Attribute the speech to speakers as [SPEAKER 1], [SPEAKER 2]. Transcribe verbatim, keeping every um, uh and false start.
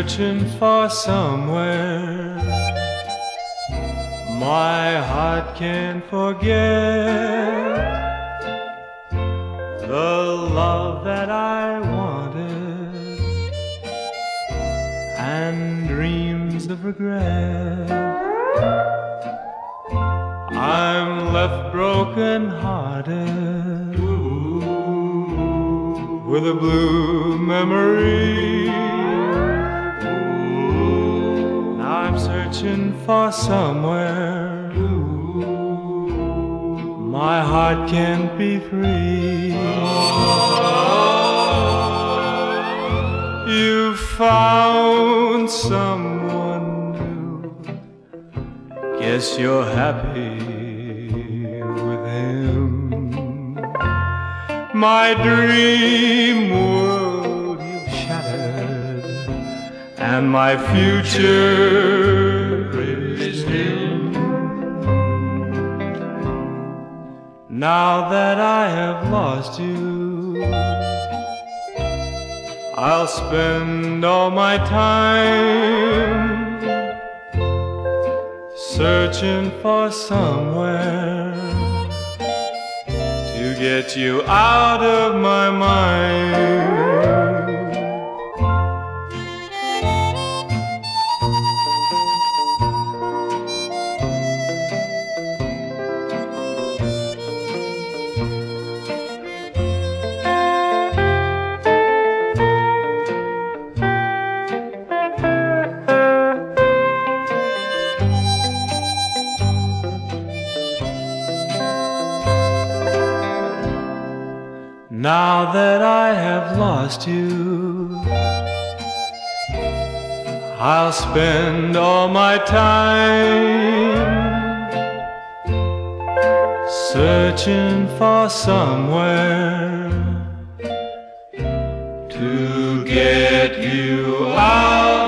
[SPEAKER 1] searching for somewhere my heart can't forget the love that I wanted and dreams of regret. I'm left broken hearted with a blue memory. Now I'm searching for somewhere my heart can't be free. You found someone new, guess you're happy with him. My dream world you've shattered, and my future is dim. Now that I have lost you, I'll spend all my time searching for somewhere to get you out of my mind. Now that I have lost you, I'll spend all my time searching for somewhere to get you out